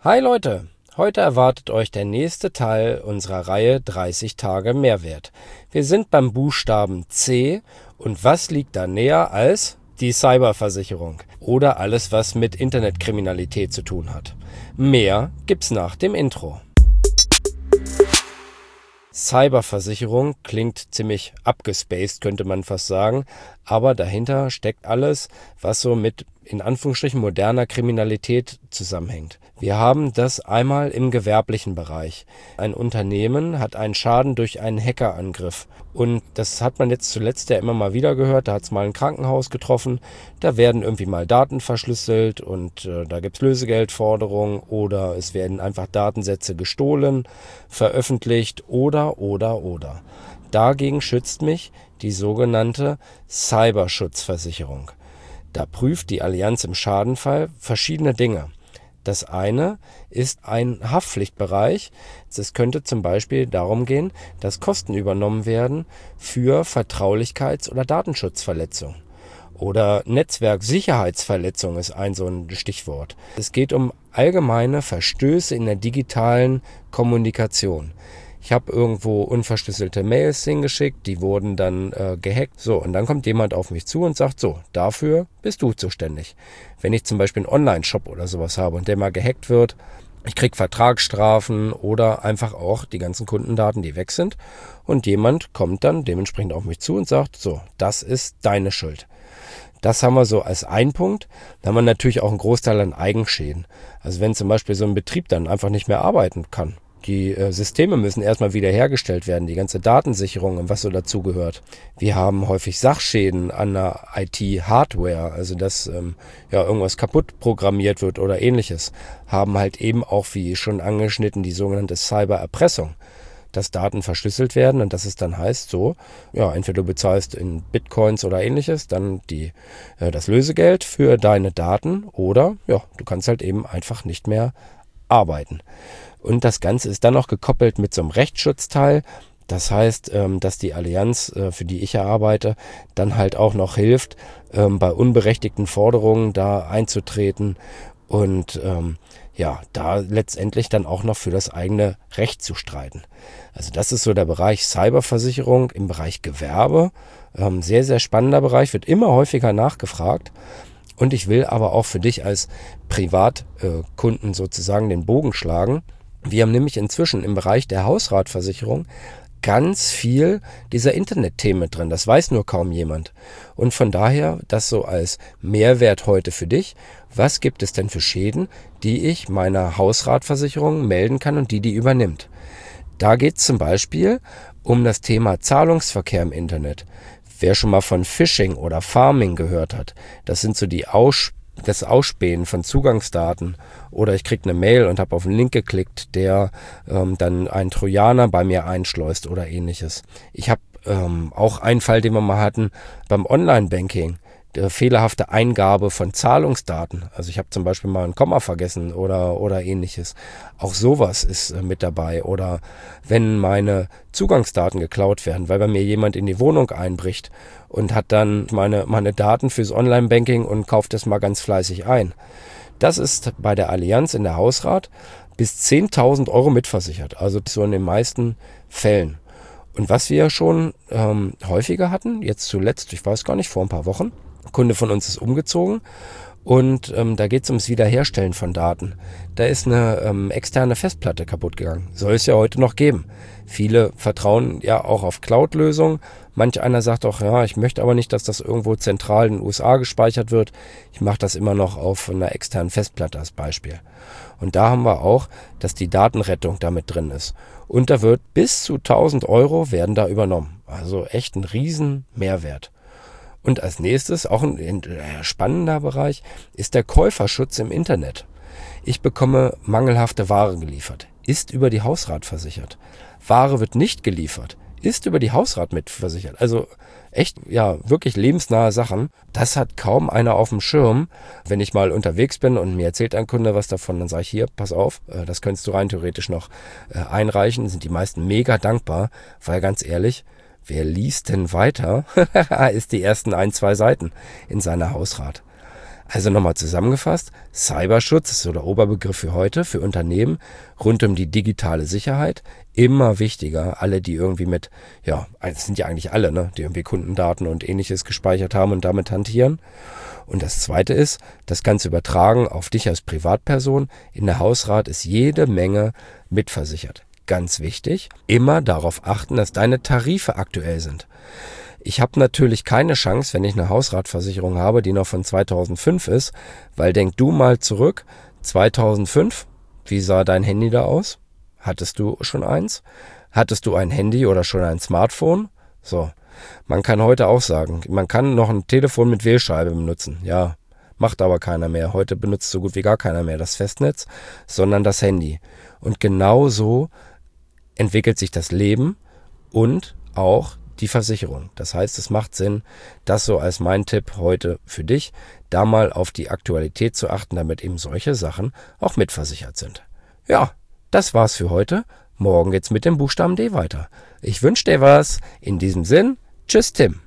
Hi Leute, heute erwartet euch der nächste Teil unserer Reihe 30 Tage Mehrwert. Wir sind beim Buchstaben C und was liegt da näher als die Cyberversicherung oder alles, was mit Internetkriminalität zu tun hat. Mehr gibt's nach dem Intro. Cyberversicherung klingt ziemlich abgespaced, könnte man fast sagen, aber dahinter steckt alles, was so mit in Anführungsstrichen moderner Kriminalität zusammenhängt. Wir haben das einmal im gewerblichen Bereich. Ein Unternehmen hat einen Schaden durch einen Hackerangriff und das hat man jetzt zuletzt ja immer mal wieder gehört. Da hat es mal ein Krankenhaus getroffen, da werden irgendwie mal Daten verschlüsselt und da gibt es Lösegeldforderungen oder es werden einfach Datensätze gestohlen, veröffentlicht oder. Dagegen schützt mich die sogenannte Cyberschutzversicherung. Da prüft die Allianz im Schadenfall verschiedene Dinge. Das eine ist ein Haftpflichtbereich. Es könnte zum Beispiel darum gehen, dass Kosten übernommen werden für Vertraulichkeits- oder Datenschutzverletzungen. Oder Netzwerksicherheitsverletzung ist so ein Stichwort. Es geht um allgemeine Verstöße in der digitalen Kommunikation. Ich habe irgendwo unverschlüsselte Mails hingeschickt, die wurden dann gehackt. So, und dann kommt jemand auf mich zu und sagt, so, dafür bist du zuständig. Wenn ich zum Beispiel einen Online-Shop oder sowas habe und der mal gehackt wird, ich kriege Vertragsstrafen oder einfach auch die ganzen Kundendaten, die weg sind. Und jemand kommt dann dementsprechend auf mich zu und sagt, so, das ist deine Schuld. Das haben wir so als einen Punkt. Dann haben wir natürlich auch einen Großteil an Eigenschäden. Also wenn zum Beispiel so ein Betrieb dann einfach nicht mehr arbeiten kann. Die Systeme müssen erstmal wiederhergestellt werden, die ganze Datensicherung und was so dazugehört. Wir haben häufig Sachschäden an der IT-Hardware, also dass irgendwas kaputt programmiert wird oder ähnliches. Haben halt eben auch, wie schon angeschnitten, die sogenannte Cybererpressung, dass Daten verschlüsselt werden und dass es dann heißt, so, ja, entweder du bezahlst in Bitcoins oder ähnliches, dann das Lösegeld für deine Daten oder ja, du kannst halt eben einfach nicht mehr arbeiten. Und das Ganze ist dann noch gekoppelt mit so einem Rechtsschutzteil. Das heißt, dass die Allianz, für die ich ja arbeite, dann halt auch noch hilft, bei unberechtigten Forderungen da einzutreten und da letztendlich dann auch noch für das eigene Recht zu streiten. Also das ist so der Bereich Cyberversicherung im Bereich Gewerbe. Sehr, sehr spannender Bereich, wird immer häufiger nachgefragt. Und ich will aber auch für dich als Privatkunden sozusagen den Bogen schlagen. Wir haben nämlich inzwischen im Bereich der Hausratversicherung ganz viel dieser Internetthemen mit drin. Das weiß nur kaum jemand. Und von daher das so als Mehrwert heute für dich. Was gibt es denn für Schäden, die ich meiner Hausratversicherung melden kann und die übernimmt? Da geht es zum Beispiel um das Thema Zahlungsverkehr im Internet. Wer schon mal von Phishing oder Farming gehört hat, das sind so das Ausspähen von Zugangsdaten. Oder ich kriege eine Mail und habe auf einen Link geklickt, der dann einen Trojaner bei mir einschleust oder ähnliches. Ich habe auch einen Fall, den wir mal hatten beim Online-Banking. Fehlerhafte Eingabe von Zahlungsdaten. Also ich habe zum Beispiel mal ein Komma vergessen oder ähnliches. Auch sowas ist mit dabei. Oder wenn meine Zugangsdaten geklaut werden, weil bei mir jemand in die Wohnung einbricht und hat dann meine Daten fürs Online-Banking und kauft das mal ganz fleißig ein. Das ist bei der Allianz in der Hausrat bis 10.000 Euro mitversichert. Also so in den meisten Fällen. Und was wir schon häufiger hatten, jetzt zuletzt, ich weiß gar nicht, vor ein paar Wochen, ein Kunde von uns ist umgezogen und da geht es ums Wiederherstellen von Daten. Da ist eine externe Festplatte kaputt gegangen. Soll es ja heute noch geben. Viele vertrauen ja auch auf Cloud-Lösungen. Manch einer sagt auch, ja, ich möchte aber nicht, dass das irgendwo zentral in den USA gespeichert wird. Ich mache das immer noch auf einer externen Festplatte als Beispiel. Und da haben wir auch, dass die Datenrettung damit drin ist. Und da wird bis zu 1.000 Euro werden da übernommen. Also echt ein riesen Mehrwert. Und als nächstes, auch ein spannender Bereich, ist der Käuferschutz im Internet. Ich bekomme mangelhafte Ware geliefert, ist über die Hausrat versichert. Ware wird nicht geliefert, ist über die Hausrat mitversichert. Also echt, ja, wirklich lebensnahe Sachen. Das hat kaum einer auf dem Schirm. Wenn ich mal unterwegs bin und mir erzählt ein Kunde was davon, dann sage ich hier, pass auf, das könntest du rein theoretisch noch einreichen. Sind die meisten mega dankbar, weil ganz ehrlich, wer liest denn weiter, ist die ersten 1-2 Seiten in seiner Hausrat. Also nochmal zusammengefasst, Cyberschutz ist so der Oberbegriff für heute, für Unternehmen rund um die digitale Sicherheit. Immer wichtiger, alle, die irgendwie es sind ja eigentlich alle, ne, die irgendwie Kundendaten und ähnliches gespeichert haben und damit hantieren. Und das Zweite ist, das Ganze übertragen auf dich als Privatperson. In der Hausrat ist jede Menge mitversichert. Ganz wichtig, immer darauf achten, dass deine Tarife aktuell sind. Ich habe natürlich keine Chance, wenn ich eine Hausratversicherung habe, die noch von 2005 ist, weil denk du mal zurück, 2005, wie sah dein Handy da aus? Hattest du schon eins? Hattest du ein Handy oder schon ein Smartphone? So, man kann heute auch sagen, man kann noch ein Telefon mit Wählscheibe benutzen. Ja, macht aber keiner mehr. Heute benutzt so gut wie gar keiner mehr das Festnetz, sondern das Handy. Und genau so entwickelt sich das Leben und auch die Versicherung. Das heißt, es macht Sinn, das so als mein Tipp heute für dich, da mal auf die Aktualität zu achten, damit eben solche Sachen auch mitversichert sind. Ja, das war's für heute. Morgen geht's mit dem Buchstaben D weiter. Ich wünsche dir was. In diesem Sinn, tschüss Tim.